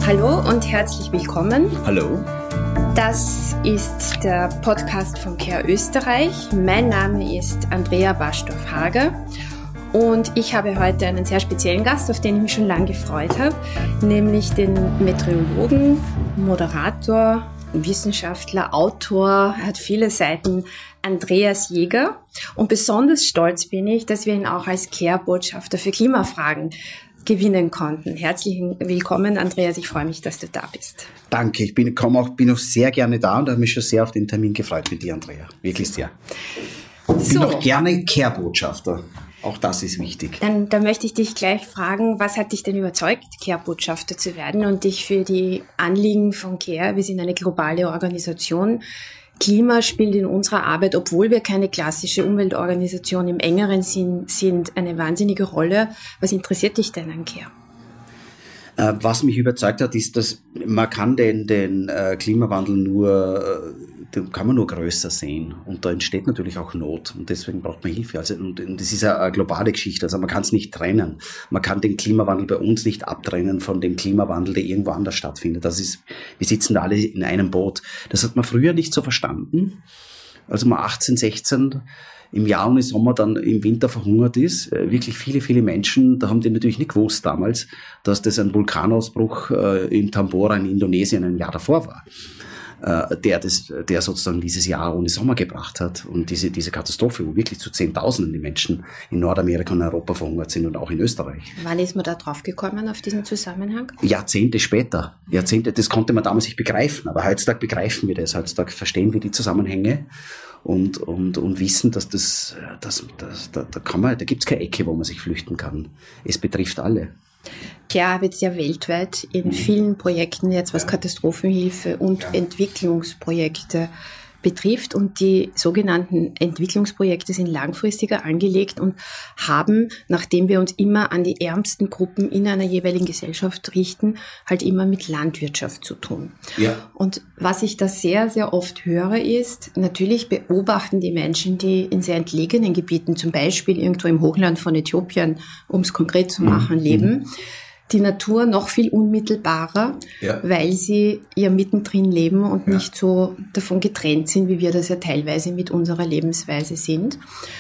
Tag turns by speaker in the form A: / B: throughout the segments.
A: Hallo und herzlich willkommen.
B: Hallo.
A: Das ist der Podcast von CARE Österreich. Mein Name ist Andrea Baschdorf-Hager und ich habe heute einen sehr speziellen Gast, auf den ich mich schon lange gefreut habe, nämlich den Meteorologen, Moderator, Wissenschaftler, Autor, er hat viele Seiten, Andreas Jäger. Und besonders stolz bin ich, dass wir ihn auch als CARE-Botschafter für Klimafragen gewinnen konnten. Herzlich willkommen, Andreas. Ich freue mich, dass du da bist.
B: Danke. Ich bin auch sehr gerne da und habe mich schon sehr auf den Termin gefreut mit dir, Andrea. Wirklich sehr. Ich bin auch gerne CARE-Botschafter. Auch das ist wichtig.
A: Dann möchte ich dich gleich fragen, was hat dich denn überzeugt, CARE-Botschafter zu werden und dich für die Anliegen von CARE, wir sind eine globale Organisation, Klima spielt in unserer Arbeit, obwohl wir keine klassische Umweltorganisation im engeren Sinn sind, eine wahnsinnige Rolle. Was interessiert dich denn an CARE?
B: Was mich überzeugt hat, ist, dass man kann den Klimawandel den kann man nur größer sehen. Und da entsteht natürlich auch Not. Und deswegen braucht man Hilfe. Und das ist eine globale Geschichte. Also man kann es nicht trennen. Man kann den Klimawandel bei uns nicht abtrennen von dem Klimawandel, der irgendwo anders stattfindet. Wir sitzen da alle in einem Boot. Das hat man früher nicht so verstanden. Also man 1816 im Jahr und im Sommer dann im Winter verhungert ist, wirklich viele Menschen, da haben die natürlich nicht gewusst damals, dass das ein Vulkanausbruch in Tambora in Indonesien ein Jahr davor war, der sozusagen dieses Jahr ohne Sommer gebracht hat und diese Katastrophe, wo wirklich zu Zehntausenden die Menschen in Nordamerika und Europa verhungert sind und auch in Österreich.
A: Wann ist man da drauf gekommen auf diesen Zusammenhang?
B: Jahrzehnte später. Das konnte man damals nicht begreifen, aber heutzutage begreifen wir das, heutzutage verstehen wir die Zusammenhänge. Und wissen, dass da gibt's keine Ecke, wo man sich flüchten kann. Es betrifft alle.
A: CARE arbeitet ja weltweit in vielen Projekten jetzt, was Katastrophenhilfe und Entwicklungsprojekte betrifft. Und die sogenannten Entwicklungsprojekte sind langfristiger angelegt und haben, nachdem wir uns immer an die ärmsten Gruppen in einer jeweiligen Gesellschaft richten, halt immer mit Landwirtschaft zu tun. Ja. Und was ich da sehr, sehr oft höre, ist, natürlich beobachten die Menschen, die in sehr entlegenen Gebieten, zum Beispiel irgendwo im Hochland von Äthiopien, um es konkret zu machen, leben, die Natur noch viel unmittelbarer, weil sie ja mittendrin leben und nicht so davon getrennt sind, wie wir das ja teilweise mit unserer Lebensweise sind.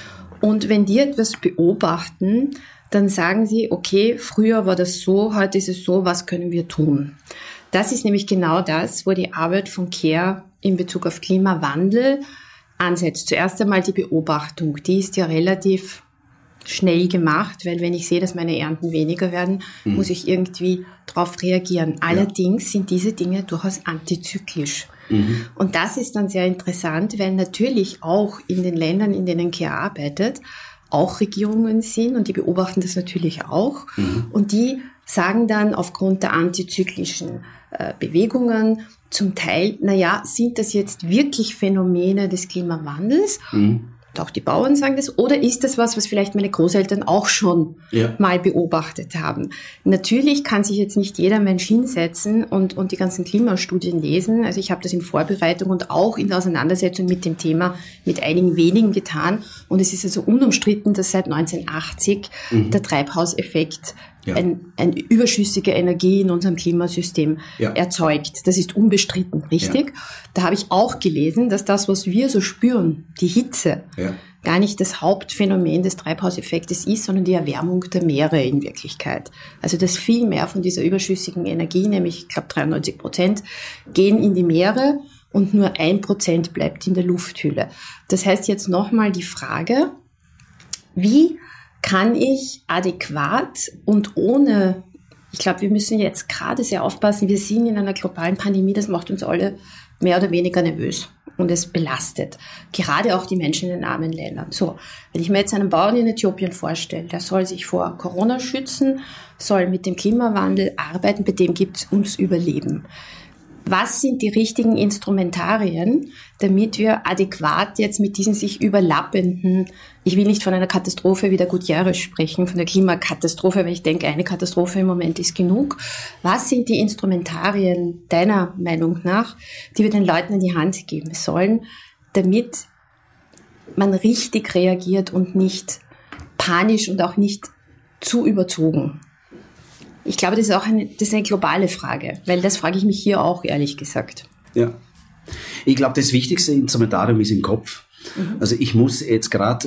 A: Und wenn die etwas beobachten, dann sagen sie, okay, früher war das so, heute ist es so, was können wir tun? Das ist nämlich genau das, wo die Arbeit von CARE in Bezug auf Klimawandel ansetzt. Zuerst einmal die Beobachtung, die ist ja relativ schnell gemacht, weil wenn ich sehe, dass meine Ernten weniger werden, muss ich irgendwie darauf reagieren. Allerdings sind diese Dinge durchaus antizyklisch. Und das ist dann sehr interessant, weil natürlich auch in den Ländern, in denen CARE arbeitet, auch Regierungen sind und die beobachten das natürlich auch. Und die sagen dann aufgrund der antizyklischen Bewegungen zum Teil, sind das jetzt wirklich Phänomene des Klimawandels? Auch die Bauern sagen das, oder ist das was vielleicht meine Großeltern auch schon mal beobachtet haben? Natürlich kann sich jetzt nicht jeder Mensch hinsetzen und die ganzen Klimastudien lesen. Also ich habe das in Vorbereitung und auch in der Auseinandersetzung mit dem Thema mit einigen wenigen getan. Und es ist also unumstritten, dass seit 1980 der Treibhauseffekt eine überschüssige Energie in unserem Klimasystem erzeugt. Das ist unbestritten, richtig? Ja. Da habe ich auch gelesen, dass das, was wir so spüren, die Hitze, gar nicht das Hauptphänomen des Treibhauseffektes ist, sondern die Erwärmung der Meere in Wirklichkeit. Also dass viel mehr von dieser überschüssigen Energie, nämlich ich glaube 93%, gehen in die Meere und nur 1% bleibt in der Lufthülle. Das heißt jetzt nochmal die Frage, wie kann ich adäquat und ohne, ich glaube, wir müssen jetzt gerade sehr aufpassen, wir sind in einer globalen Pandemie, das macht uns alle mehr oder weniger nervös und es belastet. Gerade auch die Menschen in den armen Ländern. So, wenn ich mir jetzt einen Bauern in Äthiopien vorstelle, der soll sich vor Corona schützen, soll mit dem Klimawandel arbeiten, bei dem gibt es ums Überleben. Was sind die richtigen Instrumentarien, damit wir adäquat jetzt mit diesen sich überlappenden, ich will nicht von einer Katastrophe wie der Gutierrez sprechen, von der Klimakatastrophe, weil ich denke, eine Katastrophe im Moment ist genug. Was sind die Instrumentarien deiner Meinung nach, die wir den Leuten in die Hand geben sollen, damit man richtig reagiert und nicht panisch und auch nicht zu überzogen? Ich glaube, das ist eine globale Frage, weil das frage ich mich hier auch, ehrlich gesagt.
B: Ja. Ich glaube, das wichtigste Instrumentarium ist im Kopf. Also ich muss jetzt gerade,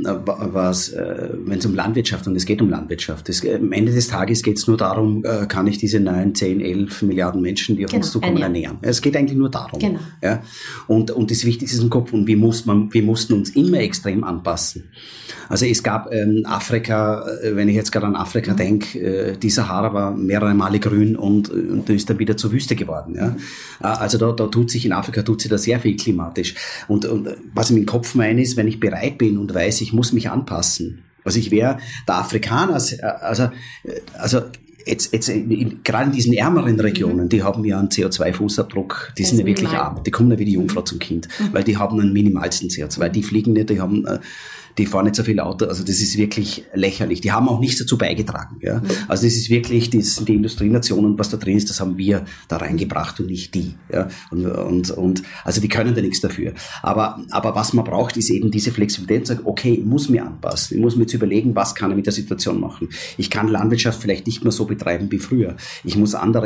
B: wenn es um Landwirtschaft, und es geht um Landwirtschaft, am Ende des Tages geht es nur darum, kann ich diese 9, 10, 11 Milliarden Menschen, die auf uns zukommen, ernähren. Es geht eigentlich nur darum.
A: Genau.
B: Ja? Und das Wichtigste ist im Kopf. Und wir mussten uns immer extrem anpassen. Also es gab Afrika, wenn ich jetzt gerade an Afrika denke, die Sahara war mehrere Male grün und ist dann wieder zur Wüste geworden. Ja? Also da tut sich in Afrika da sehr viel klimatisch. Und was ich im Kopf meine ist, wenn ich bereit bin und weiß, ich muss mich anpassen. Also ich wäre der Afrikaner, also jetzt gerade in diesen ärmeren Regionen, die haben ja einen CO2-Fußabdruck, die sind ja wirklich arm, die kommen ja wie die Jungfrau zum Kind, weil die haben einen minimalsten CO2, die fliegen nicht, die fahren nicht so viel Auto, also das ist wirklich lächerlich. Die haben auch nichts dazu beigetragen. Ja? Also das ist wirklich, die Industrienationen, was da drin ist, das haben wir da reingebracht und nicht die. Ja? Und also die können da nichts dafür. Aber was man braucht, ist eben diese Flexibilität, sagen, okay, ich muss mich anpassen, ich muss mir jetzt überlegen, was kann ich mit der Situation machen. Ich kann Landwirtschaft vielleicht nicht mehr so betreiben wie früher. Ich muss ein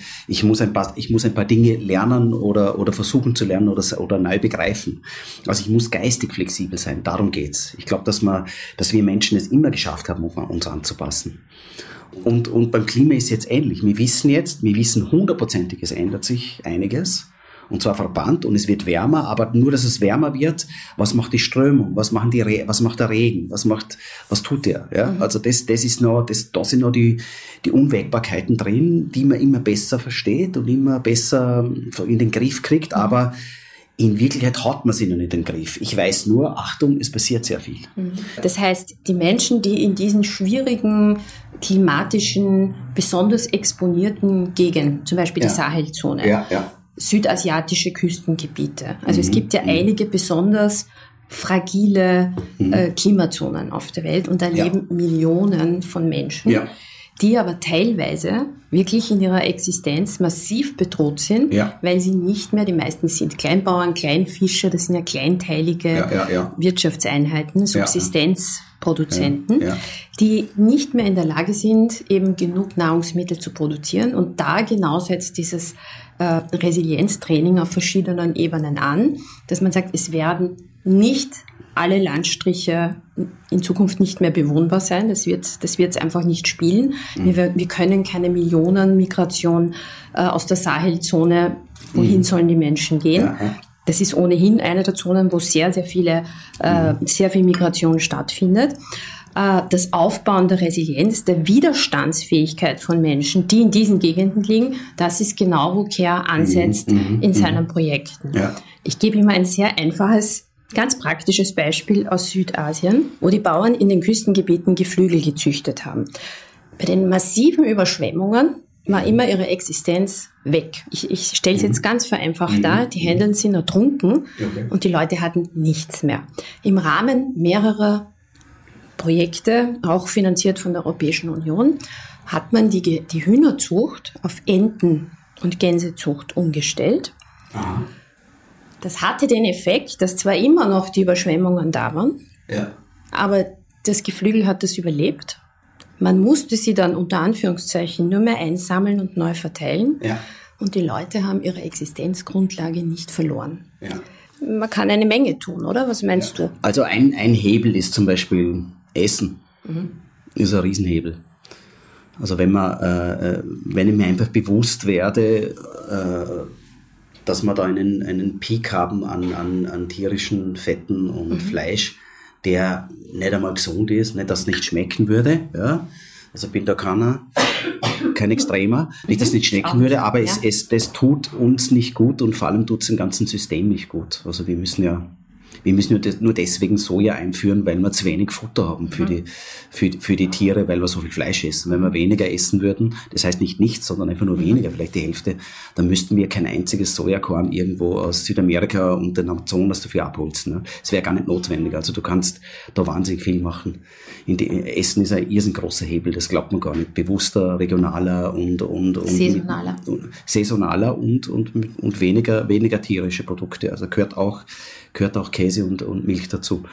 B: paar Dinge lernen oder versuchen zu lernen oder neu begreifen. Also ich muss geistig flexibel sein, darum geht's. Ich glaube, dass wir Menschen es immer geschafft haben, uns anzupassen. Und beim Klima ist es jetzt ähnlich. Wir wissen hundertprozentig, es ändert sich einiges. Und zwar verbrannt und es wird wärmer, aber nur, dass es wärmer wird, was macht die Strömung? Was macht der Regen? Was tut der? Ja? Also da sind noch die Unwägbarkeiten drin, die man immer besser versteht und immer besser in den Griff kriegt, aber in Wirklichkeit hat man sie noch nicht in den Griff. Ich weiß nur, Achtung, es passiert sehr viel.
A: Das heißt, die Menschen, die in diesen schwierigen, klimatischen, besonders exponierten Gegenden, zum Beispiel die Sahelzone, südasiatische Küstengebiete, also es gibt ja einige besonders fragile Klimazonen auf der Welt und da leben Millionen von Menschen, die aber teilweise wirklich in ihrer Existenz massiv bedroht sind, weil sie nicht mehr, die meisten sind Kleinbauern, Kleinfischer, das sind ja kleinteilige Wirtschaftseinheiten, Subsistenzproduzenten, die nicht mehr in der Lage sind, eben genug Nahrungsmittel zu produzieren. Und da genau setzt dieses Resilienztraining auf verschiedenen Ebenen an, dass man sagt, es werden nicht alle Landstriche in Zukunft nicht mehr bewohnbar sein. Das wird's einfach nicht spielen. Wir können keine Millionenmigration aus der Sahelzone. Wohin sollen die Menschen gehen? Das ist ohnehin eine der Zonen, wo sehr viel Migration stattfindet. Das Aufbauen der Resilienz, der Widerstandsfähigkeit von Menschen, die in diesen Gegenden liegen, das ist genau, wo CARE ansetzt in seinen Projekten. Ich gebe immer ein sehr einfaches, ganz praktisches Beispiel aus Südasien, wo die Bauern in den Küstengebieten Geflügel gezüchtet haben. Bei den massiven Überschwemmungen war immer ihre Existenz weg. Ich stelle es jetzt ganz vereinfacht dar. Die Händler sind ertrunken und die Leute hatten nichts mehr. Im Rahmen mehrerer Projekte, auch finanziert von der Europäischen Union, hat man die Hühnerzucht auf Enten- und Gänsezucht umgestellt. Das hatte den Effekt, dass zwar immer noch die Überschwemmungen da waren, aber das Geflügel hat das überlebt. Man musste sie dann unter Anführungszeichen nur mehr einsammeln und neu verteilen. Und die Leute haben ihre Existenzgrundlage nicht verloren. Man kann eine Menge tun, oder? Was meinst du?
B: Also ein Hebel ist zum Beispiel Essen. Ist ein Riesenhebel. Also wenn ich mir einfach bewusst werde, dass wir da einen Peak haben an tierischen Fetten und Fleisch, der nicht einmal gesund ist, nicht, dass es nicht schmecken würde. Ja? Also bin da kein Extremer, nicht, dass es nicht schmecken würde, aber das tut uns nicht gut und vor allem tut es dem ganzen System nicht gut. Also wir müssen nur deswegen Soja einführen, weil wir zu wenig Futter haben für die Tiere, weil wir so viel Fleisch essen. Wenn wir weniger essen würden, das heißt nicht nichts, sondern einfach nur weniger, vielleicht die Hälfte, dann müssten wir kein einziges Sojakorn irgendwo aus Südamerika und den Amazonas dafür abholzen. Ne? Das wäre gar nicht notwendig. Also du kannst da wahnsinnig viel machen. Essen ist ein irrsinnig großer Hebel, das glaubt man gar nicht. Bewusster, regionaler und saisonaler und weniger tierische Produkte. Also gehört auch Käse und Milch dazu.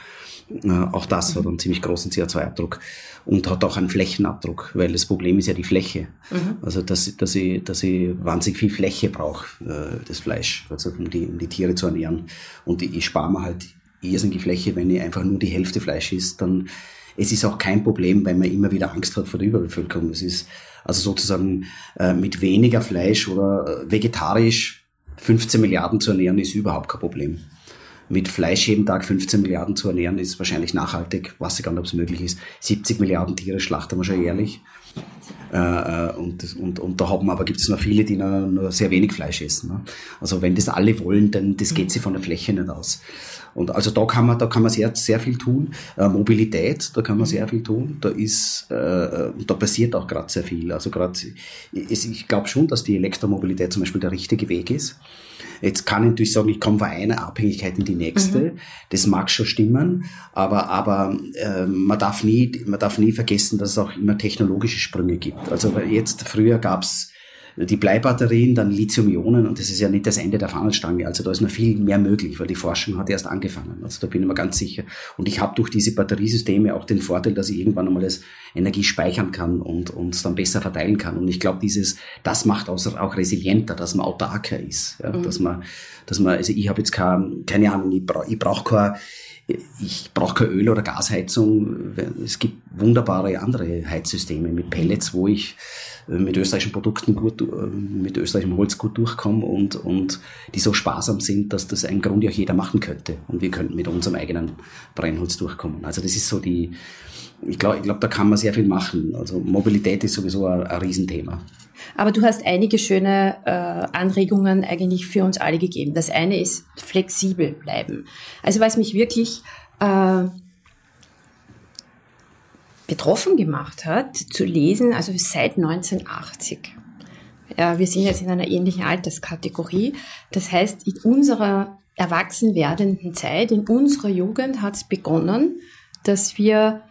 B: Auch das hat einen ziemlich großen CO2-Abdruck und hat auch einen Flächenabdruck, weil das Problem ist ja die Fläche. Also dass ich wahnsinnig viel Fläche brauche, das Fleisch, also um die Tiere zu ernähren. Und ich spare mir halt irrsinnige Fläche, wenn ich einfach nur die Hälfte Fleisch isst, dann es ist auch kein Problem, weil man immer wieder Angst hat vor der Überbevölkerung. Es ist also sozusagen mit weniger Fleisch oder vegetarisch 15 Milliarden zu ernähren, ist überhaupt kein Problem. Mit Fleisch jeden Tag 15 Milliarden zu ernähren, ist wahrscheinlich nachhaltig, weiß ich gar nicht, ob es möglich ist. 70 Milliarden Tiere schlachten wir schon jährlich. Und da gibt es noch viele, die nur sehr wenig Fleisch essen. Ne? Also wenn das alle wollen, dann das geht sich von der Fläche nicht aus. Und also da kann man sehr, sehr viel tun. Mobilität, da kann man sehr viel tun. Da passiert auch gerade sehr viel. Also ich glaube schon, dass die Elektromobilität zum Beispiel der richtige Weg ist. Jetzt kann ich natürlich sagen, ich komme von einer Abhängigkeit in die nächste. Das mag schon stimmen, aber man darf nie vergessen, dass es auch immer technologische Sprünge gibt. Also früher gab's die Bleibatterien, dann Lithium-Ionen und das ist ja nicht das Ende der Fahnenstange. Also da ist noch viel mehr möglich, weil die Forschung hat erst angefangen. Also da bin ich mir ganz sicher. Und ich habe durch diese Batteriesysteme auch den Vorteil, dass ich irgendwann einmal das Energie speichern kann und es dann besser verteilen kann. Und ich glaube, das macht auch resilienter, dass man autarker ist. Ja? Dass man, also ich habe jetzt keine Ahnung, ich brauche keine Öl- oder Gasheizung. Es gibt wunderbare andere Heizsysteme mit Pellets, wo ich mit österreichischen Produkten mit österreichischem Holz gut durchkomme und die so sparsam sind, dass das im Grunde auch jeder machen könnte. Und wir könnten mit unserem eigenen Brennholz durchkommen. Also das ist so ich glaube, da kann man sehr viel machen. Also Mobilität ist sowieso ein Riesenthema.
A: Aber du hast einige schöne Anregungen eigentlich für uns alle gegeben. Das eine ist flexibel bleiben. Also was mich wirklich betroffen gemacht hat, zu lesen, also seit 1980. Ja, wir sind jetzt in einer ähnlichen Alterskategorie. Das heißt, in unserer erwachsen werdenden Zeit, in unserer Jugend hat es begonnen, dass wir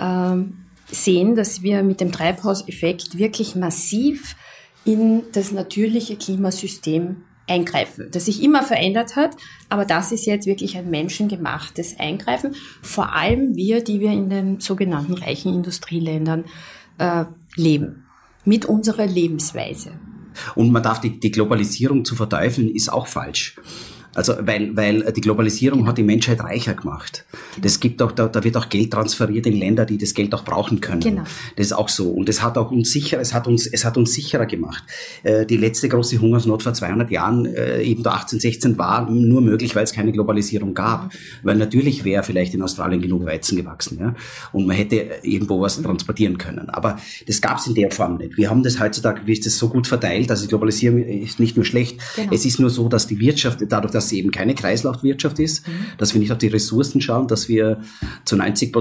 A: sehen, dass wir mit dem Treibhauseffekt wirklich massiv in das natürliche Klimasystem eingreifen, das sich immer verändert hat, aber das ist jetzt wirklich ein menschengemachtes Eingreifen, vor allem wir, die wir in den sogenannten reichen Industrieländern leben, mit unserer Lebensweise.
B: Und man darf die Globalisierung zu verteufeln, ist auch falsch. Also, weil die Globalisierung hat die Menschheit reicher gemacht. Das gibt auch, da wird auch Geld transferiert in Länder, die das Geld auch brauchen können.
A: Genau.
B: Das ist auch so. Und es hat uns sicherer gemacht. Die letzte große Hungersnot vor 200 Jahren, eben da 1816, war nur möglich, weil es keine Globalisierung gab. Weil natürlich wäre vielleicht in Australien genug Weizen gewachsen, ja. Und man hätte irgendwo was transportieren können. Aber das gab es in der Form nicht. Wir haben das heutzutage, wie ist das so gut verteilt, also die Globalisierung ist nicht nur schlecht. Genau. Es ist nur so, dass die Wirtschaft, dadurch, dass sie eben keine Kreislaufwirtschaft ist, dass wir nicht auf die Ressourcen schauen, dass wir zu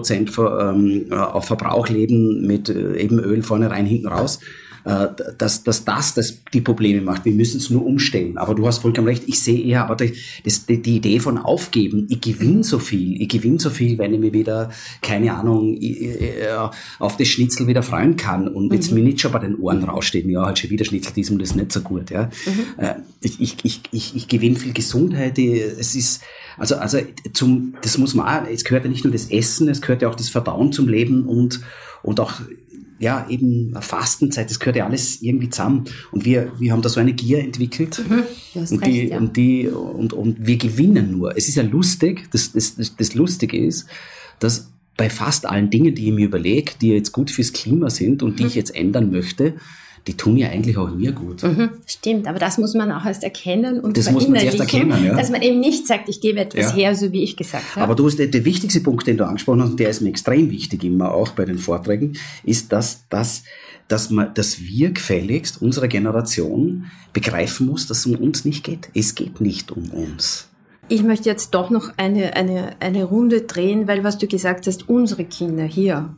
B: 90% auf Verbrauch leben mit eben Öl vorne rein, hinten raus, dass das die Probleme macht. Wir müssen es nur umstellen. Aber du hast vollkommen recht, ich sehe eher, aber die Idee von aufgeben, ich gewinne so viel, wenn ich mir wieder, keine Ahnung, auf das Schnitzel wieder freuen kann und jetzt mir nicht schon bei den Ohren raussteht, ja, halt schon wieder Schnitzel, diesem das ist nicht so gut, ja. Ich gewinne viel Gesundheit, es ist, also das muss man auch, es gehört ja nicht nur das Essen, es gehört ja auch das Verdauen zum Leben und auch, ja, eben Fastenzeit, das gehört ja alles irgendwie zusammen. Und wir haben da so eine Gier entwickelt. Und wir gewinnen nur. Es ist ja lustig, das Lustige ist, dass bei fast allen Dingen, die ich mir überlege, die jetzt gut fürs Klima sind und die ich jetzt ändern möchte, die tun ja eigentlich auch mir gut.
A: Stimmt, aber das muss man auch erst erkennen und
B: das muss man erst erkennen, ja.
A: Dass man eben nicht sagt, ich gebe etwas her, so wie ich gesagt habe.
B: Aber der wichtigste Punkt, den du angesprochen hast, und der ist mir extrem wichtig immer auch bei den Vorträgen, ist, dass wir gefälligst, unsere Generation, begreifen muss, dass es um uns nicht geht. Es geht nicht um uns.
A: Ich möchte jetzt doch noch eine Runde drehen, weil was du gesagt hast, unsere Kinder hier,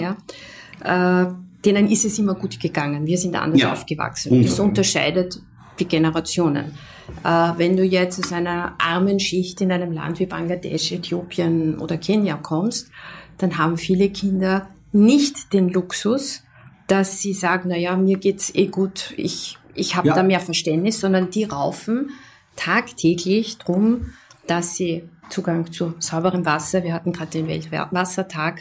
A: denen ist es immer gut gegangen. Wir sind anders aufgewachsen. Das unterscheidet die Generationen. Wenn du jetzt aus einer armen Schicht in einem Land wie Bangladesch, Äthiopien oder Kenia kommst, dann haben viele Kinder nicht den Luxus, dass sie sagen, naja, mir geht's eh gut, ich habe da mehr Verständnis, sondern die raufen tagtäglich drum, dass sie Zugang zu sauberem Wasser, wir hatten gerade den Weltwassertag,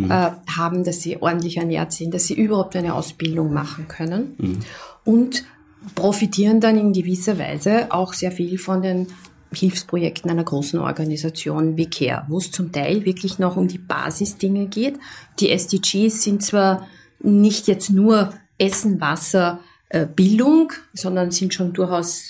A: haben, dass sie ordentlich ernährt sind, dass sie überhaupt eine Ausbildung machen können und profitieren dann in gewisser Weise auch sehr viel von den Hilfsprojekten einer großen Organisation wie CARE, wo es zum Teil wirklich noch um die Basisdinge geht. Die SDGs sind zwar nicht jetzt nur Essen, Wasser, Bildung, sondern sind schon durchaus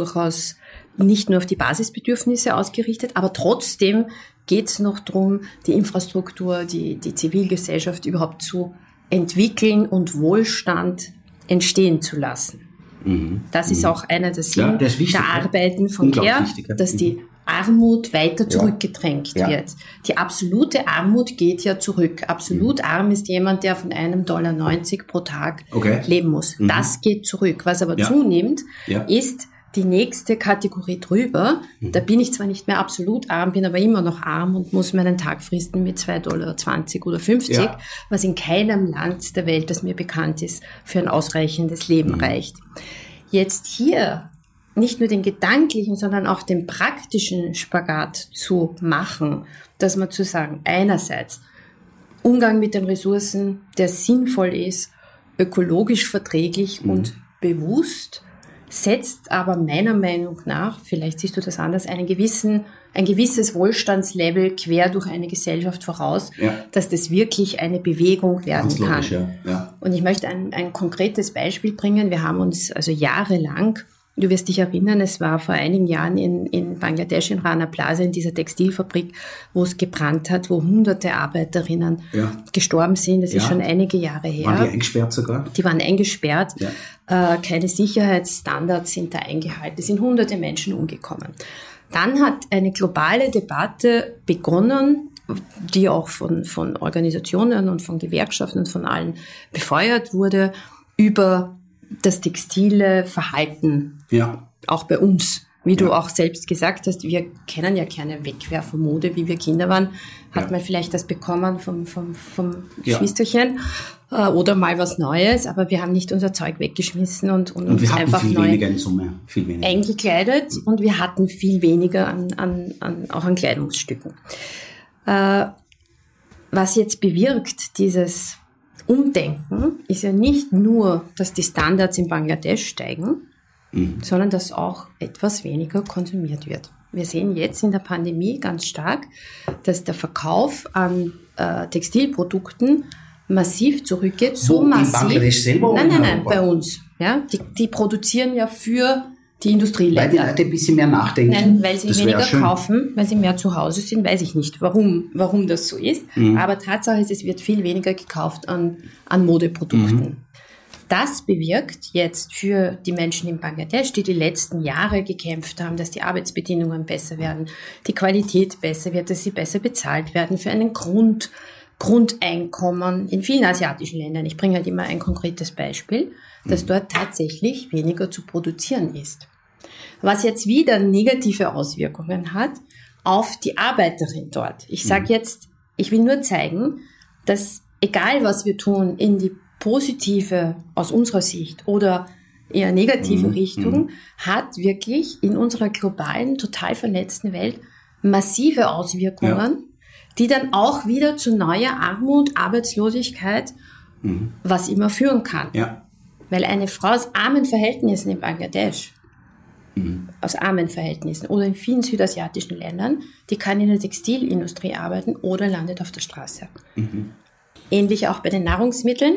A: nicht nur auf die Basisbedürfnisse ausgerichtet, aber trotzdem geht es noch darum, die Infrastruktur, die Zivilgesellschaft überhaupt zu entwickeln und Wohlstand entstehen zu lassen. Das ist auch einer der Sinn der Arbeiten von CARE, dass die Armut weiter zurückgedrängt wird. Die absolute Armut geht ja zurück. Absolut arm ist jemand, der von $1,90 pro Tag leben muss. Das geht zurück. Was aber zunimmt, ist die nächste Kategorie drüber. Da bin ich zwar nicht mehr absolut arm, bin aber immer noch arm und muss meinen Tag fristen mit $2,20 oder 50, was in keinem Land der Welt, das mir bekannt ist, für ein ausreichendes Leben reicht. Jetzt hier nicht nur den gedanklichen, sondern auch den praktischen Spagat zu machen, dass man zu sagen, einerseits Umgang mit den Ressourcen, der sinnvoll ist, ökologisch verträglich und bewusst, setzt aber meiner Meinung nach, vielleicht siehst du das anders, ein gewisses Wohlstandslevel quer durch eine Gesellschaft voraus, dass das wirklich eine Bewegung werden kann. Und ich möchte ein konkretes Beispiel bringen. Wir haben uns also jahrelang, du wirst dich erinnern, es war vor einigen Jahren in Bangladesch, in Rana Plaza, in dieser Textilfabrik, wo es gebrannt hat, wo hunderte Arbeiterinnen gestorben sind. Das ist schon einige Jahre her.
B: Waren die eingesperrt sogar?
A: Die waren eingesperrt. Keine Sicherheitsstandards sind da eingehalten. Es sind hunderte Menschen umgekommen. Dann hat eine globale Debatte begonnen, die auch von Organisationen und von Gewerkschaften und von allen befeuert wurde, über das textile Verhalten, auch bei uns. Wie du auch selbst gesagt hast, wir kennen ja keine Wegwerfermode, wie wir Kinder waren. Hat man vielleicht das bekommen vom Geschwisterchen oder mal was Neues, aber wir haben nicht unser Zeug weggeschmissen und uns
B: wir hatten
A: einfach
B: viel
A: neu
B: weniger in Summe, viel weniger
A: eingekleidet und wir hatten viel weniger auch an Kleidungsstücken. Was jetzt bewirkt, dieses Umdenken, ist ja nicht nur, dass die Standards in Bangladesch steigen, sondern dass auch etwas weniger konsumiert wird. Wir sehen jetzt in der Pandemie ganz stark, dass der Verkauf an Textilprodukten massiv zurückgeht. So massiv.
B: In Bangladesch selber?
A: Nein, bei uns. Ja, die produzieren ja für die Industrieländer.
B: Weil die Leute ein bisschen mehr nachdenken.
A: Nein, weil sie weniger kaufen, weil sie mehr zu Hause sind, weiß ich nicht, warum das so ist. Aber Tatsache ist, es wird viel weniger gekauft an Modeprodukten. Das bewirkt jetzt für die Menschen in Bangladesch, die letzten Jahre gekämpft haben, dass die Arbeitsbedingungen besser werden, die Qualität besser wird, dass sie besser bezahlt werden für einen Grundeinkommen in vielen asiatischen Ländern. Ich bringe halt immer ein konkretes Beispiel, dass dort tatsächlich weniger zu produzieren ist. Was jetzt wieder negative Auswirkungen hat auf die Arbeiterin dort. Ich sage jetzt, ich will nur zeigen, dass egal was wir tun in die positive aus unserer Sicht oder eher negative Richtung, hat wirklich in unserer globalen, total vernetzten Welt massive Auswirkungen, die dann auch wieder zu neuer Armut, Arbeitslosigkeit, was immer führen kann. Weil eine Frau aus armen Verhältnissen in Bangladesch, aus armen Verhältnissen oder in vielen südasiatischen Ländern, die kann in der Textilindustrie arbeiten oder landet auf der Straße. Ähnlich auch bei den Nahrungsmitteln.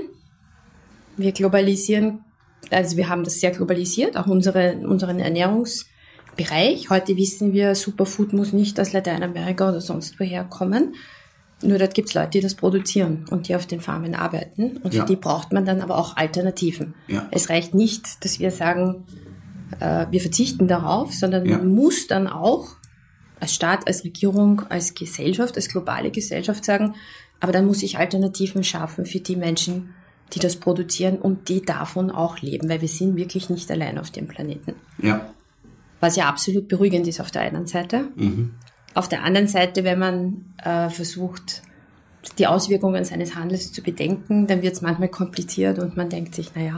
A: Wir globalisieren, also wir haben das sehr globalisiert, auch unseren Ernährungsbereich. Heute wissen wir, Superfood muss nicht aus Lateinamerika oder sonst woher kommen. Nur dort gibt es Leute, die das produzieren und die auf den Farmen arbeiten. Und für die braucht man dann aber auch Alternativen. Es reicht nicht, dass wir sagen, wir verzichten darauf, sondern man muss dann auch als Staat, als Regierung, als Gesellschaft, als globale Gesellschaft sagen, aber dann muss ich Alternativen schaffen für die Menschen, die das produzieren und die davon auch leben, weil wir sind wirklich nicht allein auf dem Planeten. Was ja absolut beruhigend ist auf der einen Seite. Auf der anderen Seite, wenn man versucht, die Auswirkungen seines Handels zu bedenken, dann wird es manchmal kompliziert und man denkt sich, naja,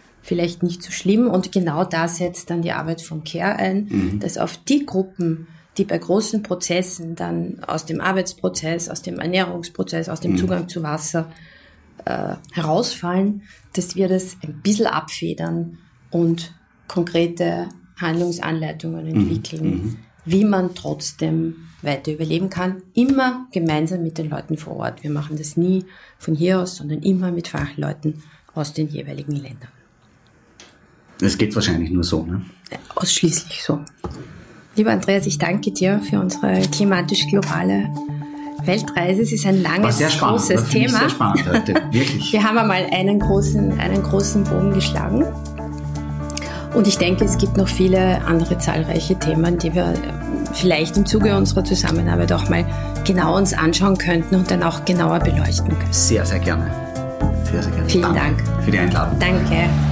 A: vielleicht nicht so schlimm. Und genau da setzt dann die Arbeit von CARE ein, dass auf die Gruppen, die bei großen Prozessen dann aus dem Arbeitsprozess, aus dem Ernährungsprozess, aus dem Zugang zu Wasser herausfallen, dass wir das ein bisschen abfedern und konkrete Handlungsanleitungen entwickeln, wie man trotzdem weiter überleben kann. Immer gemeinsam mit den Leuten vor Ort. Wir machen das nie von hier aus, sondern immer mit Fachleuten aus den jeweiligen Ländern.
B: Das geht wahrscheinlich nur so, ne?
A: Ausschließlich so. Lieber Andreas, ich danke dir für unsere klimatisch-globale Weltreise. Es ist ein langes, großes Thema.
B: Sehr spannend heute, wirklich.
A: Wir haben einmal einen großen Bogen geschlagen. Und ich denke, es gibt noch viele andere zahlreiche Themen, die wir vielleicht im Zuge unserer Zusammenarbeit auch mal genau uns anschauen könnten und dann auch genauer beleuchten können.
B: Sehr, sehr gerne. Sehr, sehr gerne.
A: Vielen Dank
B: für die Einladung.
A: Danke.